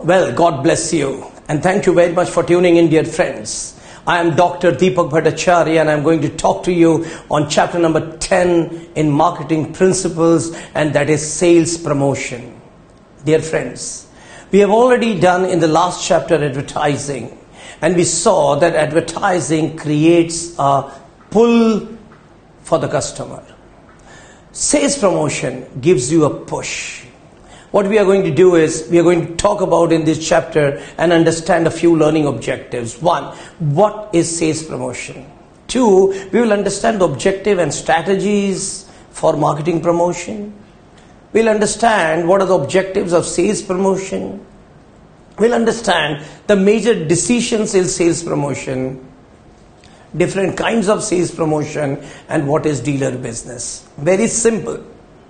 Well, God bless you, and thank you very much for tuning in, dear friends. I am Dr. Deepak Bhattacharya, and I'm going to talk to you on chapter number 10 in Marketing Principles, and that is sales promotion. Dear friends, we have already done in the last chapter advertising, and we saw that advertising creates a pull for the customer. Sales promotion gives you a push. What we are going to do is, we are going to talk about in this chapter and understand a few learning objectives. 1, what is sales promotion? 2, we will understand the objective and strategies for marketing promotion. We'll understand what are the objectives of sales promotion. We'll understand the major decisions in sales promotion, different kinds of sales promotion, and what is dealer business. Very simple.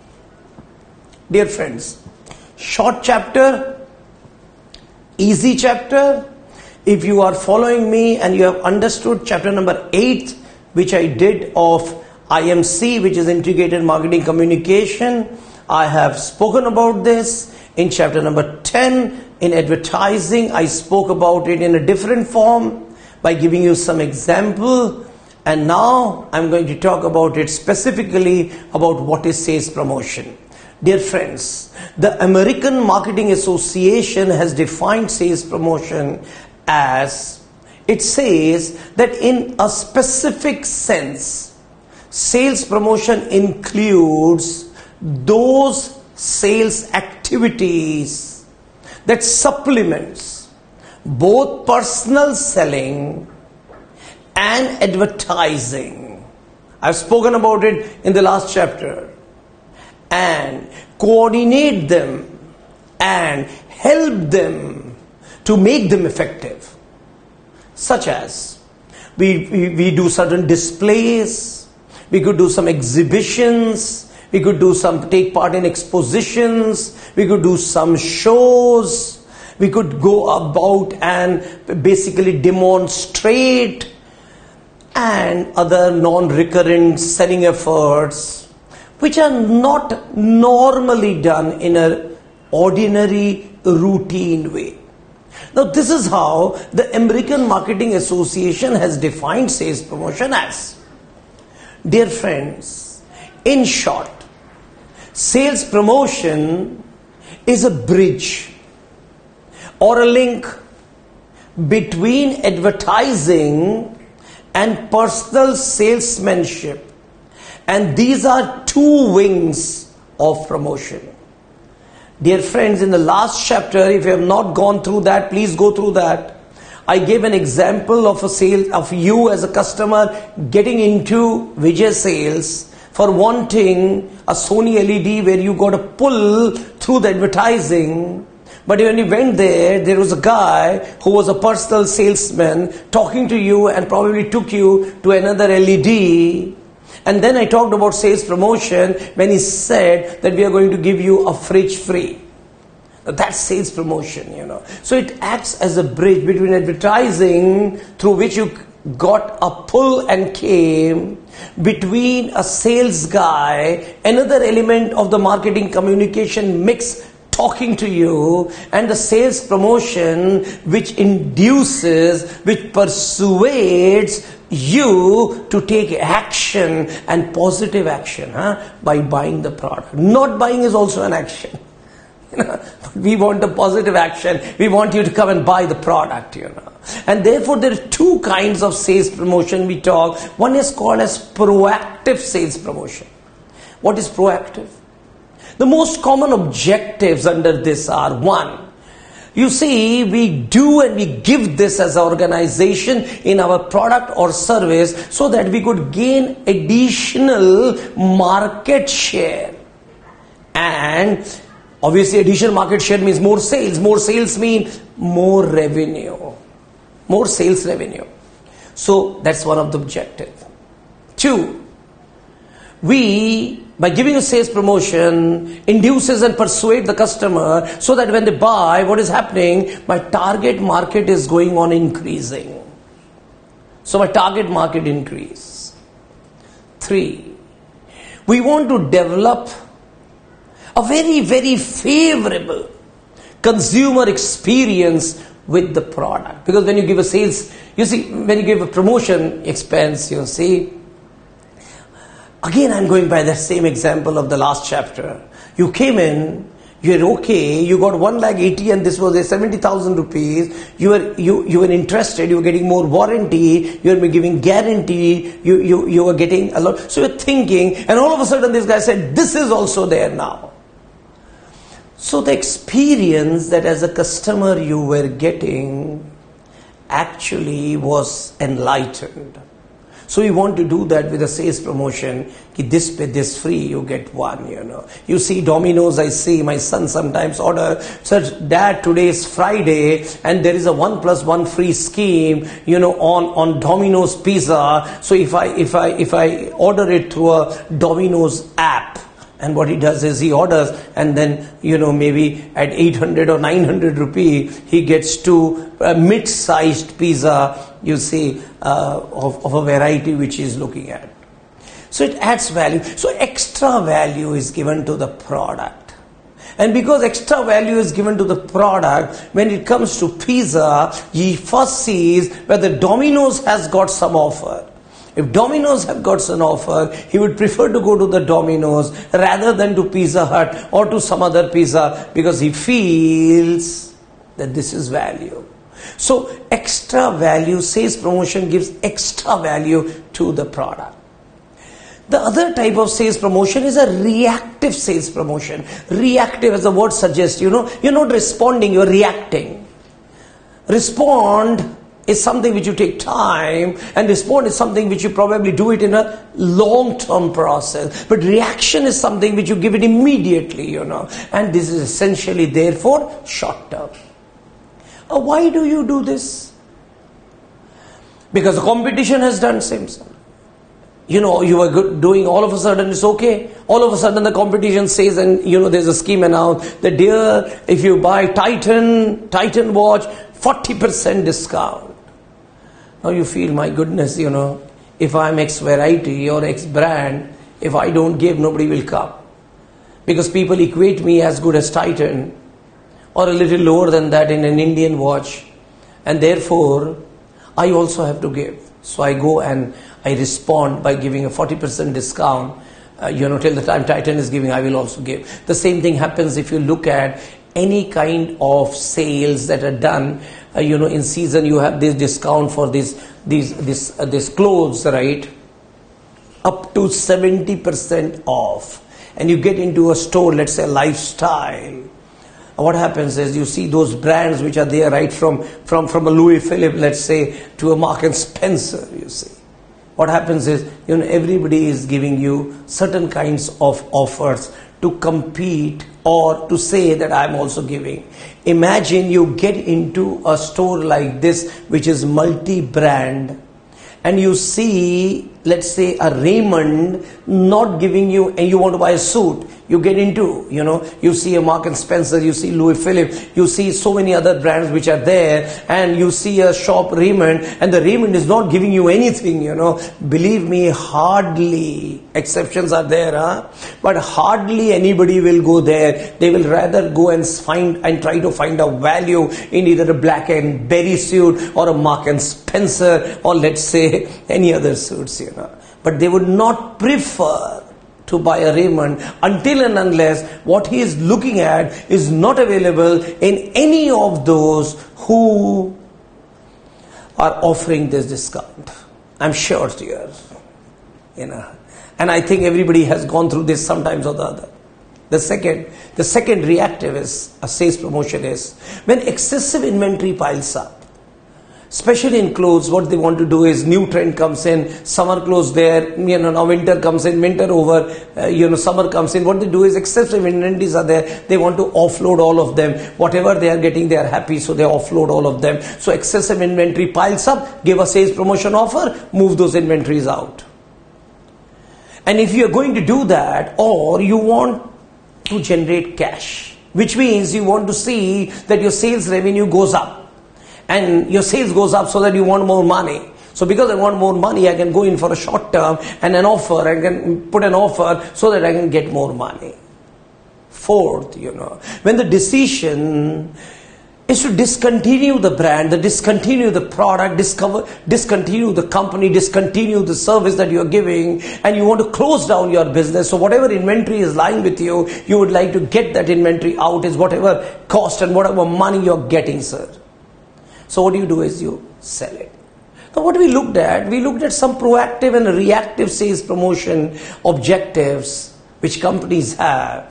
Dear friends, short chapter, easy chapter. If you are following me and you have understood chapter number 8, which I did of IMC, which is Integrated Marketing Communication, I have spoken about this. In chapter number 10, in advertising, I spoke about it in a different form by giving you some example. And now I'm going to talk about it specifically about what is sales promotion. Dear friends, the American Marketing Association has defined sales promotion as, it says that in a specific sense, sales promotion includes those sales activities that supplements both personal selling and advertising. I've spoken about it in the last chapter. And coordinate them and help them to make them effective. Such as we do certain displays, we could do some exhibitions, we could do take part in expositions, we could do some shows, we could go about and basically demonstrate, and other non-recurrent selling efforts which are not normally done in an ordinary, routine way. Now, this is how the American Marketing Association has defined sales promotion as. Dear friends, in short, sales promotion is a bridge or a link between advertising and personal salesmanship. And these are two wings of promotion. Dear friends, in the last chapter, if you have not gone through that, please go through that. I gave an example of a sale of you as a customer getting into Vijay Sales for wanting a Sony LED where you got a pull through the advertising. But when you went there, there was a guy who was a personal salesman talking to you and probably took you to another LED. And then I talked about sales promotion when he said that we are going to give you a fridge free. That's sales promotion, So it acts as a bridge between advertising, through which you got a pull and came, between a sales guy, another element of the marketing communication mix talking to you, and the sales promotion which induces, which persuades you to take action, and positive action by buying the product. Not buying is also an action. We want the positive action. We want you to come and buy the product. And therefore there are two kinds of sales promotion we talk. One is called as proactive sales promotion. What is proactive? The most common objectives under this are: 1, you see, we do and we give this as an organization in our product or service so that we could gain additional market share. And obviously additional market share means more sales. More sales mean more revenue. More sales revenue. So that's one of the objectives. 2, we, by giving a sales promotion, induces and persuade the customer so that when they buy, what is happening? My target market is going on increasing. So my target market increase. 3, we want to develop a very, very favorable consumer experience with the product. Because when you give a sales, you see, when you give a promotion expense, you see, again I'm going by the same example of the last chapter. You came in, you're okay, you got 1,80,000 and this was a 70,000 rupees, you were interested, you were getting more warranty, you were giving guarantee, you were getting a lot, so you're thinking, and all of a sudden this guy said, this is also there now. So the experience that as a customer you were getting actually was enlightened. So we want to do that with a sales promotion. This pay, this free, you get one, You see Domino's, I see my son sometimes order, Sir, Dad, today is Friday and there is a 1+1 free scheme, on Domino's pizza. So if I order it through a Domino's app, and what he does is he orders and then, maybe at 800 or 900 rupee, he gets two mid-sized pizza, of a variety which he is looking at. So it adds value. So extra value is given to the product. And because extra value is given to the product, when it comes to pizza, he first sees whether Domino's has got some offer. If Domino's have got some offer, he would prefer to go to the Domino's rather than to Pizza Hut or to some other pizza, because he feels that this is value. So extra value, sales promotion gives extra value to the product. The other type of sales promotion is a reactive sales promotion. Reactive, as the word suggests, you're not responding, you're reacting. Respond is something which you take time, and respond is something which you probably do it in a long-term process. But reaction is something which you give it immediately, and this is essentially therefore short-term. Why do you do this? Because the competition has done same. You were doing, all of a sudden it's okay. All of a sudden the competition says, and there's a scheme announced that, dear, if you buy Titan watch, 40% discount. Now you feel, my goodness, if I'm X variety or X brand, if I don't give, nobody will come. Because people equate me as good as Titan or a little lower than that in an Indian watch. And therefore, I also have to give. So I go and I respond by giving a 40% discount. Till the time Titan is giving, I will also give. The same thing happens if you look at any kind of sales that are done. In season you have this discount for this clothes, right? Up to 70% off. And you get into a store, let's say lifestyle. What happens is you see those brands which are there, right from a Louis Philippe, let's say, to a Mark and Spencer, you see. What happens is, everybody is giving you certain kinds of offers to compete or to say that I'm also giving. Imagine you get into a store like this, which is multi-brand, and you see, let's say, a Raymond not giving you, and you want to buy a suit. You get into, you see a Mark and Spencer, you see Louis Philippe, you see so many other brands which are there, and you see a shop Raymond, and the Raymond is not giving you anything, Believe me, hardly, exceptions are there, but hardly anybody will go there. They will rather go and try to find a value in either a Black and Berry suit or a Mark and Spencer, or let's say any other suits, But they would not prefer to buy a Raymond until and unless what he is looking at is not available in any of those who are offering this discount. I'm sure, dear. And I think everybody has gone through this sometimes or the other. The second reactive is a sales promotion is when excessive inventory piles up. Especially in clothes, what they want to do is new trend comes in, summer clothes there, now winter comes in, winter over, summer comes in. What they do is excessive inventories are there. They want to offload all of them. Whatever they are getting, they are happy, so they offload all of them. So excessive inventory piles up, give a sales promotion offer, move those inventories out. And if you are going to do that, or you want to generate cash, which means you want to see that your sales revenue goes up. And your sales goes up so that you want more money. So because I want more money, I can go in for a short term and an offer. I can put an offer so that I can get more money. Fourth, when the decision is to discontinue the brand, discontinue the product, discontinue the company, discontinue the service that you are giving, and you want to close down your business. So whatever inventory is lying with you, you would like to get that inventory out, is whatever cost and whatever money you're getting, sir. So what you do is you sell it. Now what we looked at some proactive and reactive sales promotion objectives which companies have.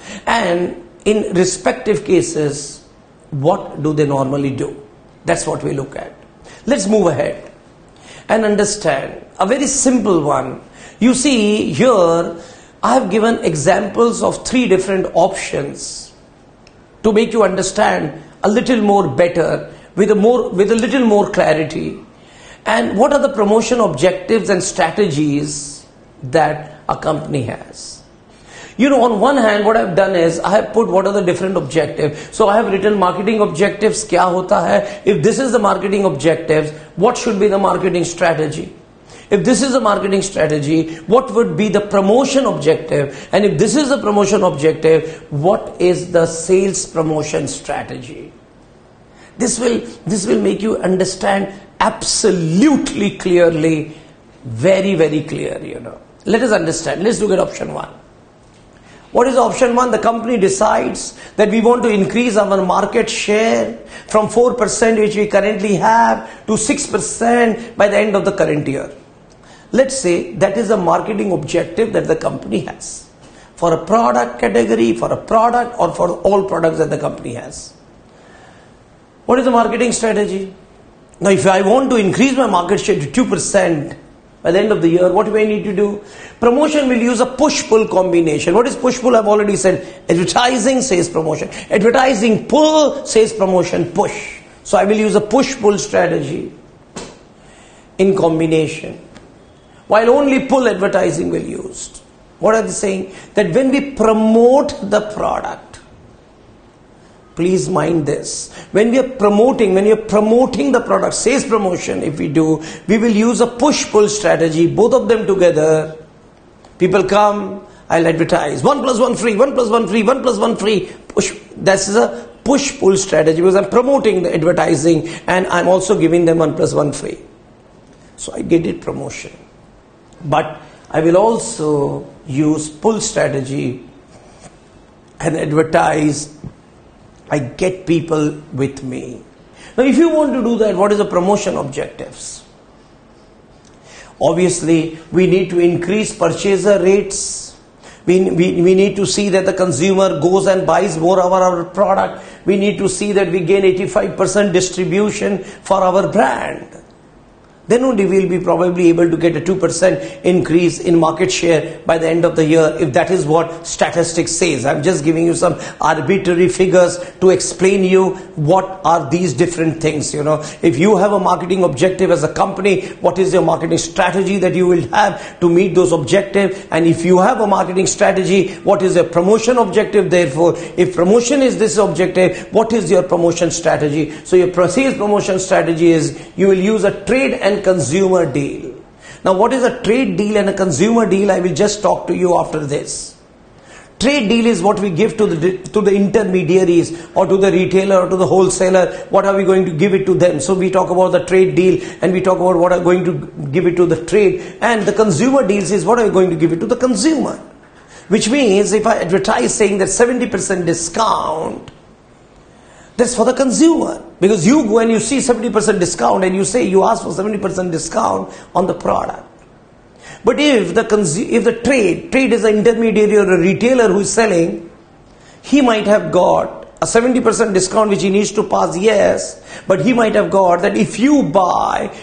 And in respective cases, what do they normally do? That's what we look at. Let's move ahead and understand a very simple one. You see here, I have given examples of 3 different options to make you understand a little more better, with a little more clarity. And what are the promotion objectives and strategies that a company has? On one hand, what I've done is I have put what are the different objectives. So I have written marketing objectives. Kya hota hai? If this is the marketing objectives, what should be the marketing strategy? If this is the marketing strategy, what would be the promotion objective? And if this is the promotion objective, what is the sales promotion strategy? This will make you understand absolutely clearly, very, very clear, Let us understand. Let's look at option 1. What is option 1? The company decides that we want to increase our market share from 4% which we currently have to 6% by the end of the current year. Let's say that is a marketing objective that the company has for a product category, for a product, or for all products that the company has. What is the marketing strategy? Now if I want to increase my market share to 2% by the end of the year, what do I need to do? Promotion will use a push-pull combination. What is push-pull? I've already said. Advertising, sales promotion. Advertising, pull, sales promotion, push. So I will use a push-pull strategy in combination. While only pull advertising will be used. What are they saying? That when we promote the product, please mind this. When you're promoting the product, sales promotion, if we do, we will use a push-pull strategy, both of them together. People come, I'll advertise. 1 + 1 free, 1 + 1 free, 1 + 1 free. Push. That's a push-pull strategy because I'm promoting the advertising and I'm also giving them 1 + 1 free. So I get it promotion. But I will also use pull strategy and advertise. I get people with me. Now if you want to do that, what is the promotion objectives? Obviously, we need to increase purchaser rates. We need to see that the consumer goes and buys more of our product. We need to see that we gain 85% distribution for our brand. Then only we will be probably able to get a 2% increase in market share by the end of the year, if that is what statistics says. I'm just giving you some arbitrary figures to explain you what are these different things. If you have a marketing objective as a company, what is your marketing strategy that you will have to meet those objectives? And if you have a marketing strategy, what is your promotion objective? Therefore, if promotion is this objective, what is your promotion strategy? So your sales promotion strategy is you will use a trade and consumer deal. Now what is a trade deal and a consumer deal? I will just talk to you after this. Trade deal is what we give to the intermediaries or to the retailer or to the wholesaler. What are we going to give it to them? So we talk about the trade deal and we talk about what are going to give it to the trade. And the consumer deals is what are we going to give it to the consumer. Which means if I advertise saying that 70% discount, that's for the consumer. Because you go and you see 70% discount and you say you ask for 70% discount on the product. But if the trade is an intermediary or a retailer who is selling, he might have got a 70% discount which he needs to pass, yes. But he might have got that if you buy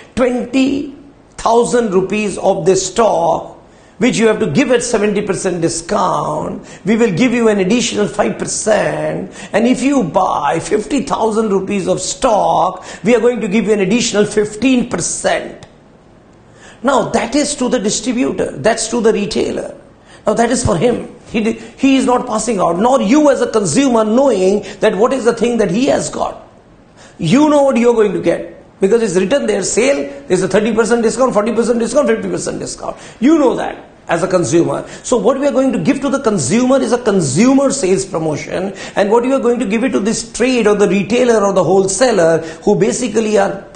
20,000 rupees of this stock, which you have to give at 70% discount, we will give you an additional 5%. And if you buy 50,000 rupees of stock, we are going to give you an additional 15%. Now that is to the distributor, that's to the retailer. Now that is for him. He is not passing out, nor you as a consumer knowing that what is the thing that he has got. You know what you are going to get. Because it's written there, sale, there's a 30% discount, 40% discount, 50% discount. You know that. as a consumer. So what we are going to give to the consumer is a consumer sales promotion, and what you are going to give it to this trade or the retailer or the wholesaler who basically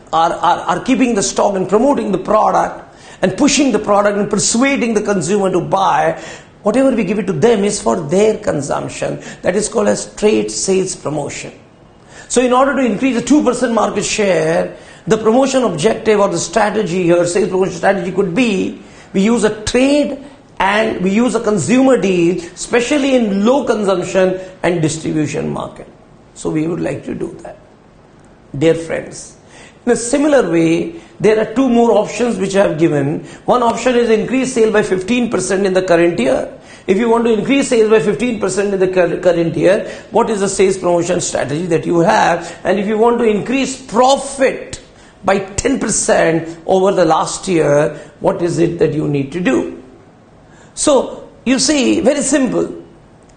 are keeping the stock and promoting the product and pushing the product and persuading the consumer to buy. Whatever we give it to them is for their consumption. That is called as trade sales promotion. So in order to increase the 2% market share, the promotion objective or the strategy here, sales promotion strategy could be, we use a trade and we use a consumer deal, especially in low consumption and distribution market. So we would like to do that. Dear friends, in a similar way, there are two more options which I have given. One option is increase sale by 15% in the current year. If you want to increase sales by 15% in the current year, what is the sales promotion strategy that you have? And if you want to increase profit by 10% over the last year, what is it that you need to do? So, you see, very simple.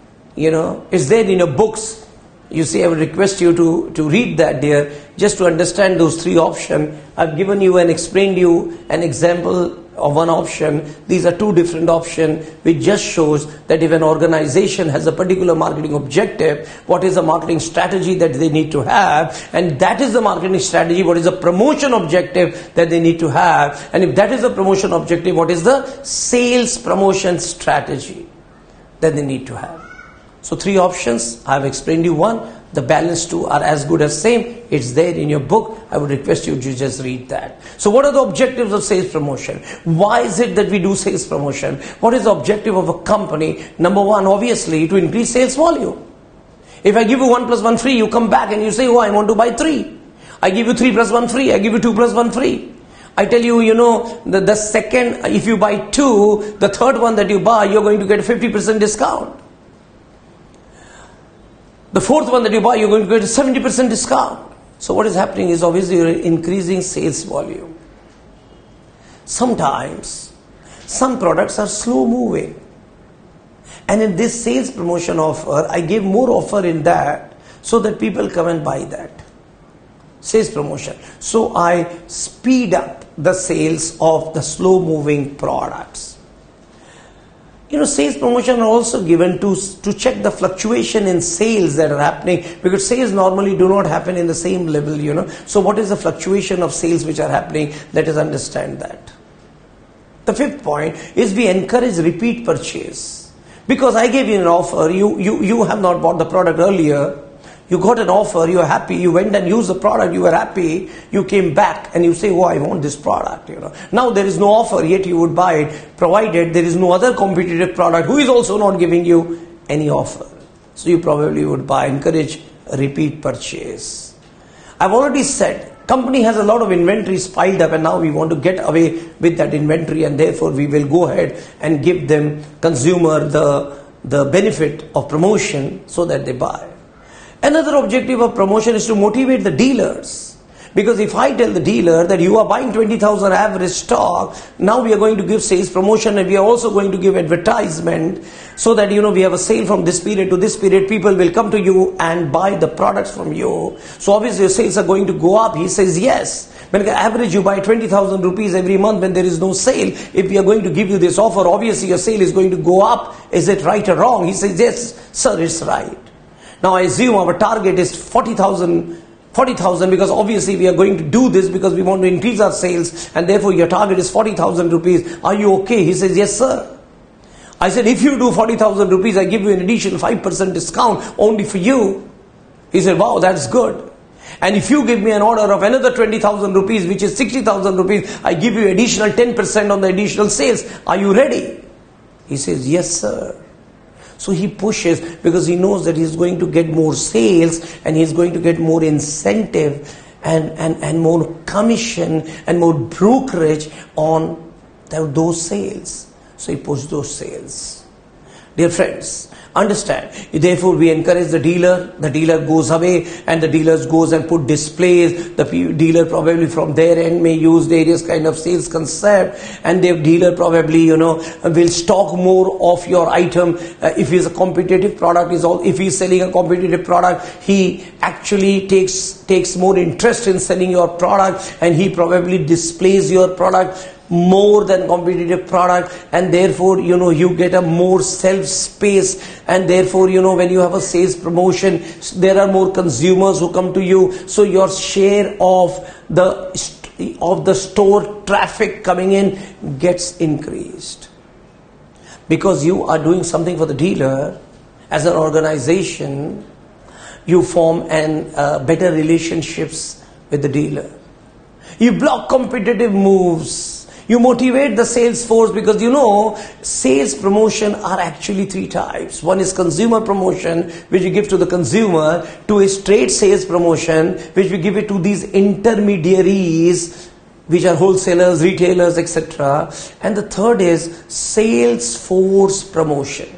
It's there in your books. You see, I would request you to read that there, just to understand those three options. I've given you and explained you an example of one option. These are two different options, which just shows that if an organization has a particular marketing objective, what is the marketing strategy that they need to have, and that is the marketing strategy, what is the promotion objective that they need to have, and if that is the promotion objective, what is the sales promotion strategy that they need to have. So three options, I have explained you one. The balance two are as good as same. It's there in your book. I would request you to just read that. So what are the objectives of sales promotion? Why is it that we do sales promotion? What is the objective of a company? Number one, obviously, to increase sales volume. If I give you 1 plus 1 free, you come back and you say, oh, I want to buy 3. I give you 3 plus 1 free. I give you 2 plus 1 free. I tell you, the second, if you buy 2, the third one that you buy, you're going to get a 50% discount. The fourth one that you buy, you're going to get a 70% discount. So what is happening is obviously you're increasing sales volume. Sometimes, some products are slow moving. And in this sales promotion offer, I give more offer in that so that people come and buy that. Sales promotion. So I speed up the sales of the slow moving products. Sales promotion are also given to check the fluctuation in sales that are happening, because sales normally do not happen in the same level, So what is the fluctuation of sales which are happening? Let us understand that. The fifth point is we encourage repeat purchase. Because I gave you an offer, you have not bought the product earlier. You got an offer, you are happy, you went and used the product, you were happy, you came back and you say, oh, I want this product, Now there is no offer, yet you would buy it, provided there is no other competitive product who is also not giving you any offer. So you probably would encourage repeat purchase. I've already said, company has a lot of inventories piled up and now we want to get away with that inventory, and therefore we will go ahead and give them, consumer, the benefit of promotion so that they buy. Another objective of promotion is to motivate the dealers. Because if I tell the dealer that you are buying 20,000 average stock, now we are going to give sales promotion, and we are also going to give advertisement so that we have a sale from this period to this period. People will come to you and buy the products from you. So obviously your sales are going to go up. He says yes. When the average you buy 20,000 rupees every month when there is no sale, if we are going to give you this offer, obviously your sale is going to go up. Is it right or wrong? He says yes, sir, it's right. Now I assume our target is 40,000 because obviously we are going to do this because we want to increase our sales, and therefore your target is 40,000 rupees. Are you okay? He says, yes sir. I said, if you do 40,000 rupees, I give you an additional 5% discount only for you. He said, wow, that's good. And if you give me an order of another 20,000 rupees, which is 60,000 rupees, I give you additional 10% on the additional sales. Are you ready? He says, yes sir. So he pushes because he knows that he's going to get more sales and he's going to get more incentive and more commission and more brokerage on those sales. So he pushes those sales. Dear friends, understand, therefore we encourage the dealer goes away and the dealer goes and put displays. The dealer probably from their end may use various kind of sales concept, and the dealer probably will stock more of your item. If he's a competitive product, if he's selling a competitive product, he actually takes more interest in selling your product, and he probably displays your product more than competitive product, and therefore you get a more self space, and therefore when you have a sales promotion, there are more consumers who come to you, so your share of the store traffic coming in gets increased. Because you are doing something for the dealer, as an organization, you form better relationships with the dealer. You block competitive moves. You motivate the sales force, because sales promotion are actually 3 types. One is consumer promotion, which you give to the consumer. 2 is trade sales promotion, which we give it to these intermediaries, which are wholesalers, retailers, etc. And the 3rd is sales force promotion,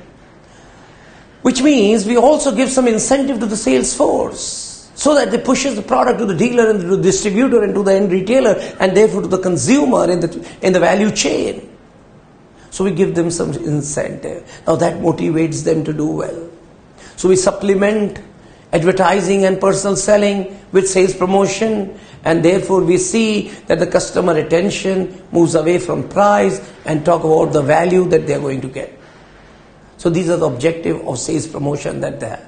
which means we also give some incentive to the sales force, so that they pushes the product to the dealer and to the distributor and to the end retailer, and therefore to the consumer in the value chain. So we give them some incentive. Now that motivates them to do well. So we supplement advertising and personal selling with sales promotion, and therefore we see that the customer attention moves away from price and talk about the value that they are going to get. So these are the objective of sales promotion that they have.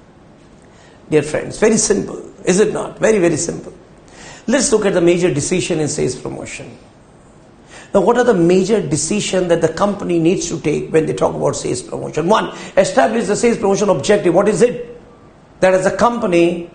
Dear friends, very simple, is it not? Very, very simple. Let's look at the major decision in sales promotion. Now, what are the major decisions that the company needs to take when they talk about sales promotion? 1, establish the sales promotion objective. What is it? That as a company,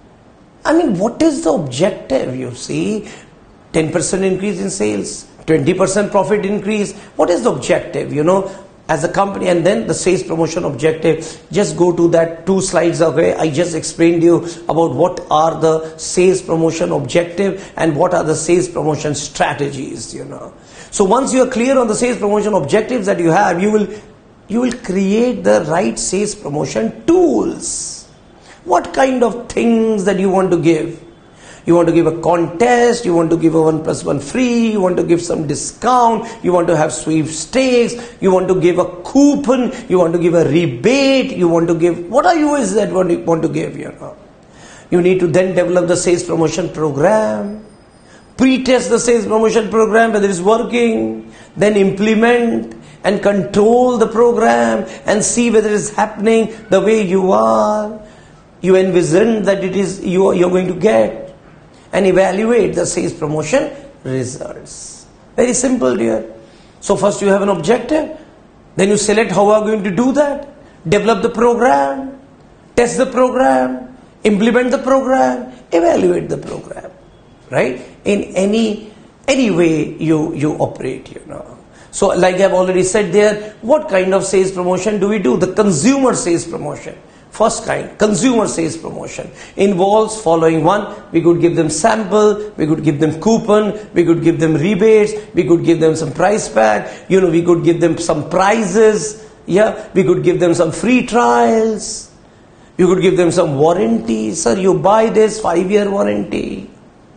what is the objective, you see? 10% increase in sales, 20% profit increase. What is the objective, as a company? And then the sales promotion objective. Just go to that 2 slides away. I just explained to you about what are the sales promotion objective and what are the sales promotion strategies, So once you are clear on the sales promotion objectives that you have, you will create the right sales promotion tools. What kind of things that you want to give? You want to give a contest, you want to give a 1+1 free, you want to give some discount, you want to have sweepstakes, you want to give a coupon, you want to give a rebate, you want to give, what are you is that what you want to give, You need to then develop the sales promotion program, pre-test the sales promotion program whether it's working, then implement and control the program and see whether it's happening the way you are. You envision that it is you're going to get. And evaluate the sales promotion results. Very simple, dear. So first you have an objective, then you select how you are going to do that, develop the program, test the program, implement the program, evaluate the program, right? In any way you operate, So like I've already said there, what kind of sales promotion do we do? The consumer sales promotion. First kind, consumer sales promotion, involves following. 1, we could give them sample, we could give them coupon, we could give them rebates, we could give them some price pack, we could give them some prizes, we could give them some free trials, you could give them some warranty. Sir, you buy this, 5-year warranty.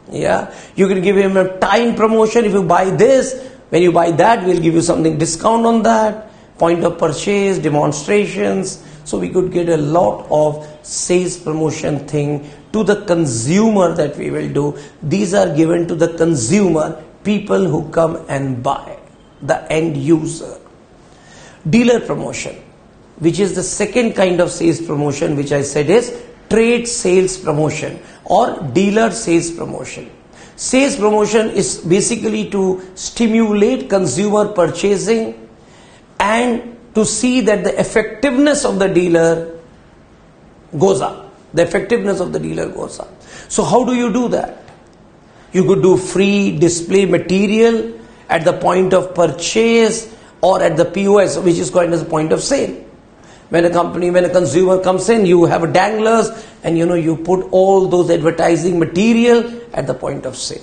You can give him a time promotion. If you buy this, when you buy that, we'll give you something discount on that. Point of purchase, demonstrations. So we could get a lot of sales promotion thing to the consumer that we will do. These are given to the consumer, people who come and buy, the end user. Dealer promotion, which is the second kind of sales promotion, which I said is trade sales promotion or dealer sales promotion. Sales promotion is basically to stimulate consumer purchasing and to see that the effectiveness of the dealer goes up. The effectiveness of the dealer goes up. So how do you do that? You could do free display material at the point of purchase or at the POS, which is called as a point of sale. When a consumer comes in, you have danglers and you put all those advertising material at the point of sale.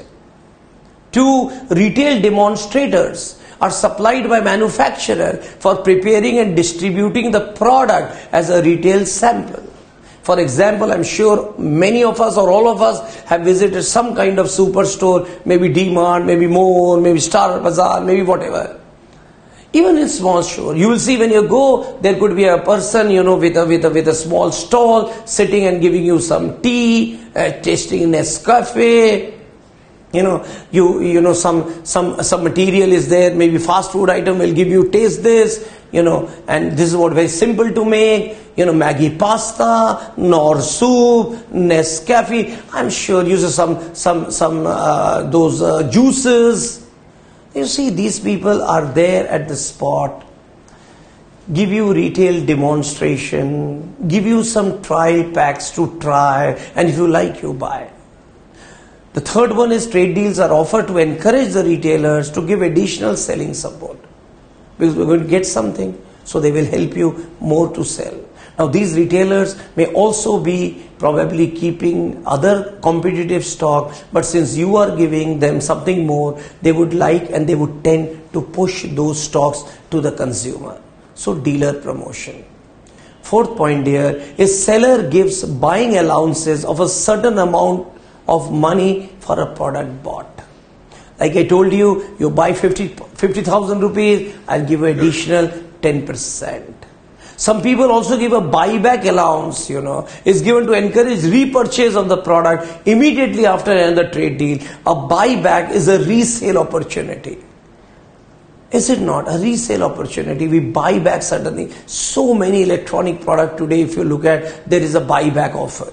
2, retail demonstrators are supplied by manufacturer for preparing and distributing the product as a retail sample. For example, I'm sure many of us or all of us have visited some kind of superstore, maybe D-Mart, maybe More, maybe Star Bazaar, maybe whatever. Even in small store, you will see when you go, there could be a person, with a small stall, sitting and giving you some tea, tasting Nescafe, Some material is there, maybe fast food item will give you taste this, and this is what very simple to make, Maggi pasta, Knorr soup, Nescafe. I'm sure uses some those juices. You see, these people are there at the spot, give you retail demonstration, give you some trial packs to try, and if you like, you buy. The third one is trade deals are offered to encourage the retailers to give additional selling support, because we're going to get something, so they will help you more to sell. Now these retailers may also be probably keeping other competitive stock, but since you are giving them something more, they would like and they would tend to push those stocks to the consumer. So dealer promotion. Fourth point here is seller gives buying allowances of a certain amount of money for a product bought. Like I told you, you buy 50,000 rupees, I'll give you additional 10%. Some people also give a buyback allowance, is given to encourage repurchase of the product immediately after another trade deal. A buyback is a resale opportunity. Is it not? A resale opportunity. We buy back suddenly. So many electronic products today, if you look at, there is a buyback offer,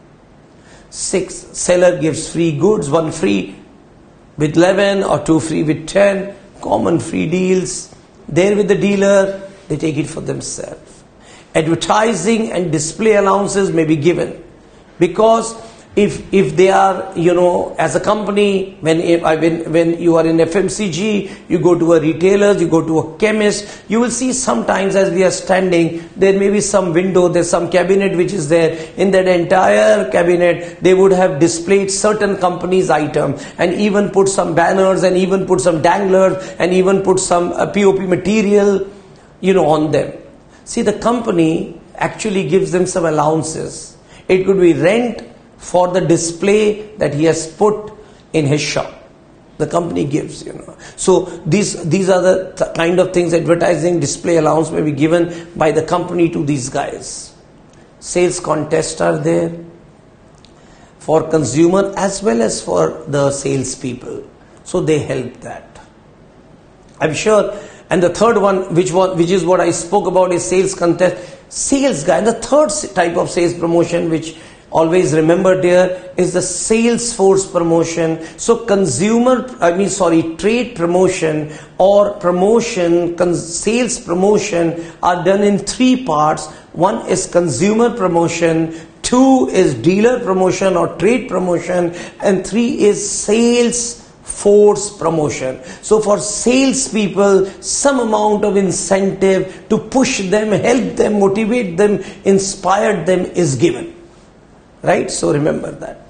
6, seller gives free goods, 1 free with 11 or 2 free with 10. Common free deals. There with the dealer, they take it for themselves. Advertising and display allowances may be given, because if they are, as a company, when you are in FMCG, you go to a retailer, you go to a chemist, you will see sometimes as we are standing, there may be some window, there's some cabinet which is there. In that entire cabinet, they would have displayed certain company's item, and even put some banners, and even put some danglers, and even put some POP material, on them. See, the company actually gives them some allowances. It could be rent for the display that he has put in his shop. The company gives, So these are the kind of things, advertising, display allowance may be given by the company to these guys. Sales contests are there for consumer as well as for the sales people. So they help that. I'm sure. And the third one, which is what I spoke about, is sales contest. Sales guy. And the third type of sales promotion, which always remembered here, is the sales force promotion. So trade promotion or sales promotion are done in 3 parts. 1 is consumer promotion, 2 is dealer promotion or trade promotion, and 3 is sales force promotion. So for sales people, some amount of incentive to push them, help them, motivate them, inspire them is given. Right? So remember that.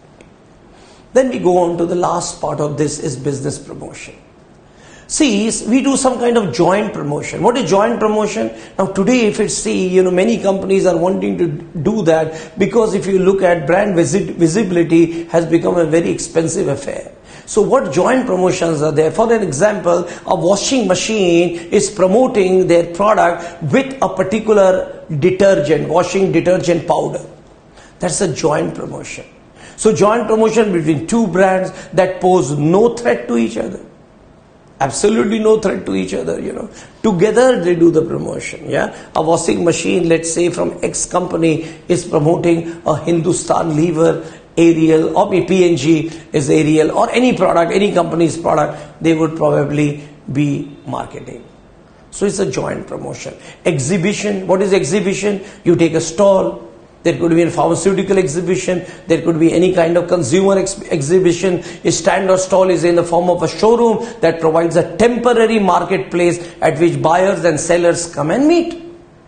Then we go on to the last part of this, is business promotion. See, we do some kind of joint promotion. What is joint promotion? Now today, if you see, many companies are wanting to do that, because if you look at brand visibility has become a very expensive affair. So what joint promotions are there? For an example, a washing machine is promoting their product with a particular detergent, washing detergent powder. That's a joint promotion. So joint promotion between 2 brands that pose no threat to each other. Absolutely no threat to each other, Together they do the promotion, A washing machine, let's say from X company, is promoting a Hindustan Lever, Ariel, or P&G is Ariel, or any product, any company's product, they would probably be marketing. So it's a joint promotion. Exhibition, what is exhibition? You take a stall. There could be a pharmaceutical exhibition. There could be any kind of consumer exhibition. A stand or stall is in the form of a showroom that provides a temporary marketplace at which buyers and sellers come and meet.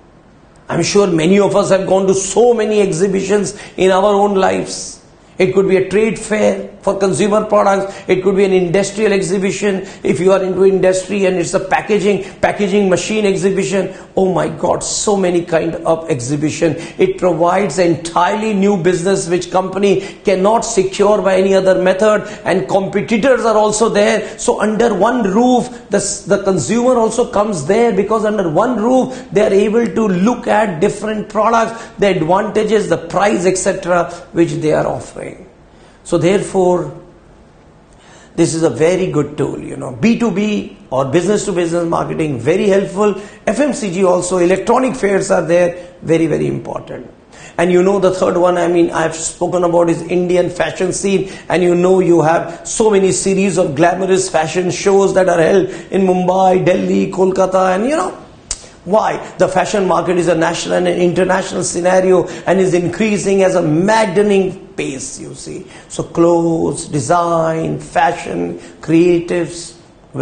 I'm sure many of us have gone to so many exhibitions in our own lives. It could be a trade fair for consumer products. It could be an industrial exhibition. If you are into industry and it's a packaging machine exhibition. Oh my God, so many kind of exhibition. It provides entirely new business which company cannot secure by any other method, and competitors are also there. So under one roof, the consumer also comes there, because under one roof they are able to look at different products, the advantages, the price, etc., which they are offering. So therefore, This is a very good tool, B2B or business to business marketing, very helpful. FMCG also, electronic fairs are there, very, very important. And the third one, I've spoken about is Indian fashion scene. And you have so many series of glamorous fashion shows that are held in Mumbai, Delhi, Kolkata, and why? The fashion market is a national and an international scenario and is increasing as a maddening pace, you see. So clothes, design, fashion, creatives,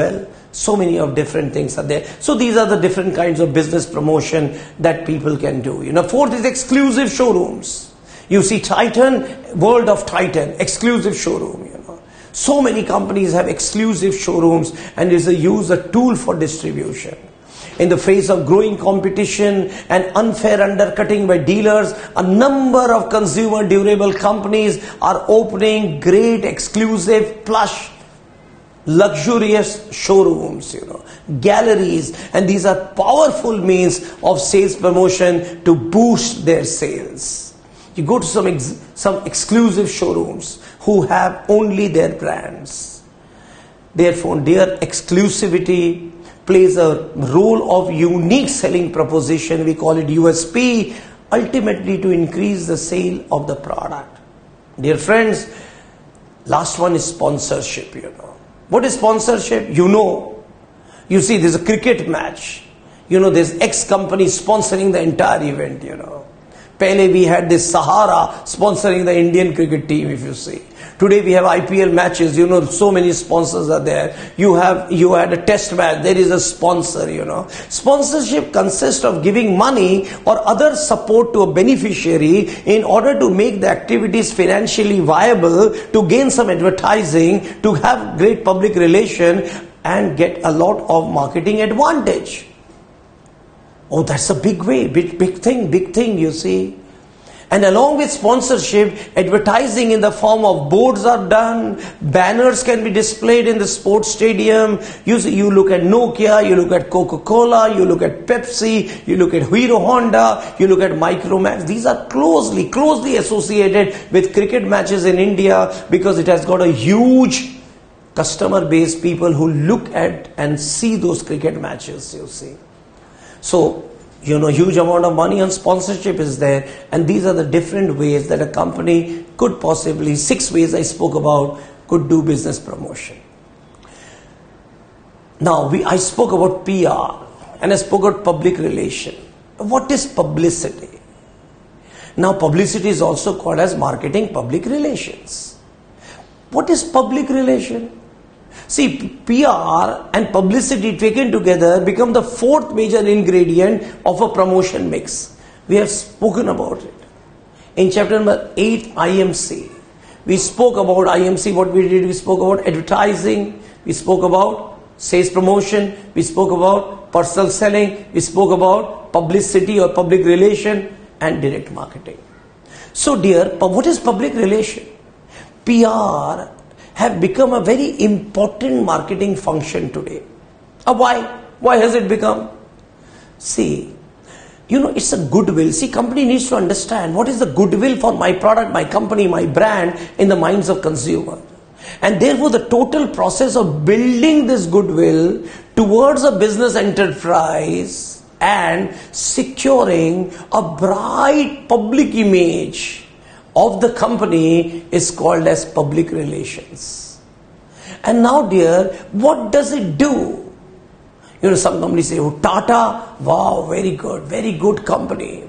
so many of different things are there. So these are the different kinds of business promotion that people can do. Fourth is exclusive showrooms. You see Titan, World of Titan, exclusive showroom, So many companies have exclusive showrooms and is a tool for distribution. In the face of growing competition and unfair undercutting by dealers, a number of consumer durable companies are opening great exclusive plush luxurious showrooms, galleries, and these are powerful means of sales promotion to boost their sales. You go to some exclusive showrooms who have only their brands. Therefore, their exclusivity plays a role of unique selling proposition, we call it USP, ultimately to increase the sale of the product. Dear friends, last one is sponsorship, What is sponsorship? You see there's a cricket match. There's X company sponsoring the entire event, Pehle we had this Sahara sponsoring the Indian cricket team, if you see. Today we have IPL matches, so many sponsors are there. You had a test match, there is a sponsor, Sponsorship consists of giving money or other support to a beneficiary in order to make the activities financially viable, to gain some advertising, to have great public relation and get a lot of marketing advantage. Oh, that's a big way, big thing, you see. And along with sponsorship, advertising in the form of boards are done, banners can be displayed in the sports stadium. You look at Nokia, you look at Coca-Cola, you look at Pepsi, you look at Hero Honda, you look at Micromax. These are closely associated with cricket matches in India because it has got a huge customer base, people who look at and see those cricket matches, you see. So, huge amount of money on sponsorship is there, and these are the different ways that a company could possibly, 6 ways I spoke about, could do business promotion. Now, I spoke about PR and I spoke about public relation. What is publicity? Now, publicity is also called as marketing public relations. What is public relation? See, PR and publicity taken together become the fourth major ingredient of a promotion mix. We have spoken about it. In chapter number 8, IMC. We spoke about IMC, what we did, we spoke about advertising, we spoke about sales promotion, we spoke about personal selling, we spoke about publicity or public relation and direct marketing. So dear, what is public relation? PR have become a very important marketing function today. Why? Why has it become? See, it's a goodwill. See, company needs to understand what is the goodwill for my product, my company, my brand in the minds of consumer. And therefore the total process of building this goodwill towards a business enterprise and securing a bright public image of the company is called as public relations. And now dear, what does it do? Some companies say, oh, Tata, wow, very good company.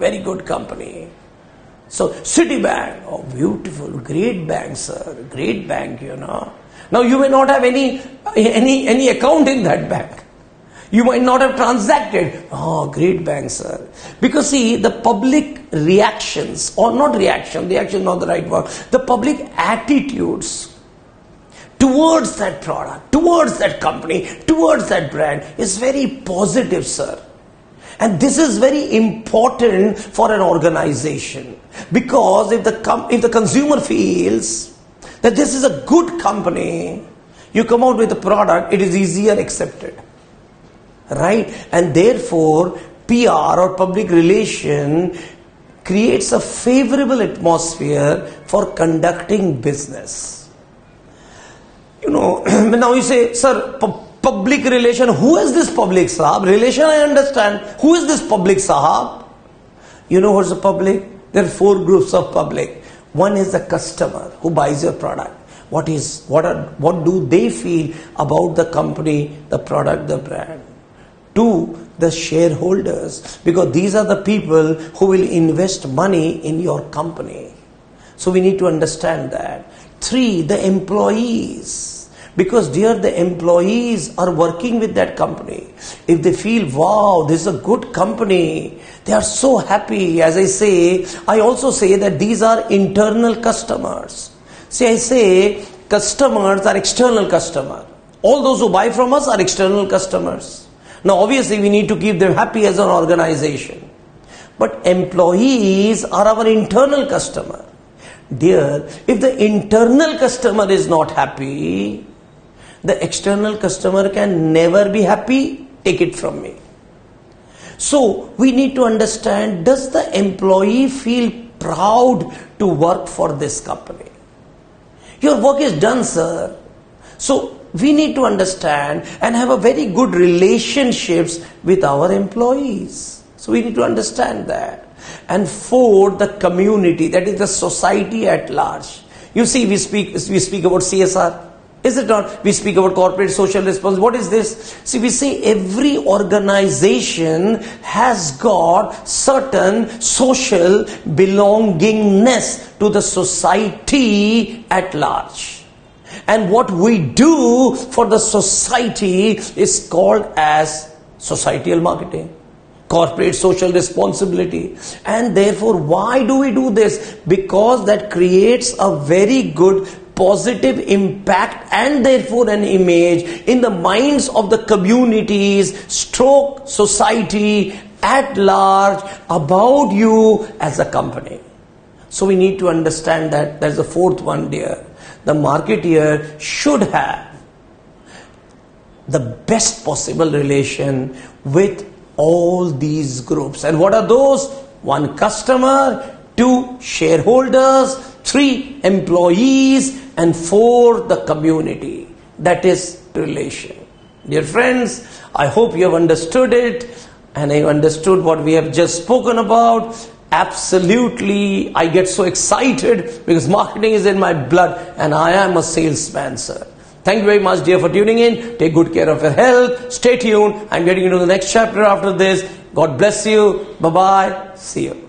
So Citibank, oh, beautiful, great bank, sir, great bank, Now you may not have any account in that bank. You might not have transacted. Oh, great bank, sir. Because see, the public reactions, or not reaction is not the right word, the public attitudes towards that product, towards that company, towards that brand is very positive, sir. And this is very important for an organization. Because if the consumer feels that this is a good company, you come out with a product, it is easier accepted. Right? And therefore, PR or public relation creates a favorable atmosphere for conducting business. Now you say, sir, public relation, who is this public sahab? Relation I understand. Who is this public sahab? You know what's the public? There are 4 groups of public. One is the customer who buys your product. What do they feel about the company, the product, the brand? 2, the shareholders, because these are the people who will invest money in your company. So we need to understand that. 3, the employees, because dear, the employees are working with that company. If they feel, wow, this is a good company, they are so happy. As I also say that these are internal customers. See, I say customers are external customers. All those who buy from us are external customers. Now obviously we need to keep them happy as an organization. But employees are our internal customer. Dear, if the internal customer is not happy, the external customer can never be happy. Take it from me. So we need to understand, does the employee feel proud to work for this company? Your work is done, sir. So we need to understand and have a very good relationships with our employees. So we need to understand that. And 4, the community, that is the society at large. You see, we speak about CSR. Is it not? We speak about corporate social responsibility. What is this? See, we say every organization has got certain social belongingness to the society at large. And what we do for the society is called as societal marketing, corporate social responsibility. And therefore, why do we do this? Because that creates a very good positive impact and therefore an image in the minds of the communities, society at large about you as a company. So we need to understand that. There's a 4th one, dear. The marketeer should have the best possible relation with all these groups. And what are those? 1, customer. 2, shareholders. 3, employees. And 4, the community. That is relation. Dear friends, I hope you have understood it. And I understood what we have just spoken about. Absolutely, I get so excited because marketing is in my blood and I am a salesman, sir. Thank you very much, dear, for tuning in. Take good care of your health. Stay tuned. I'm getting into the next chapter after this. God bless you. Bye-bye. See you.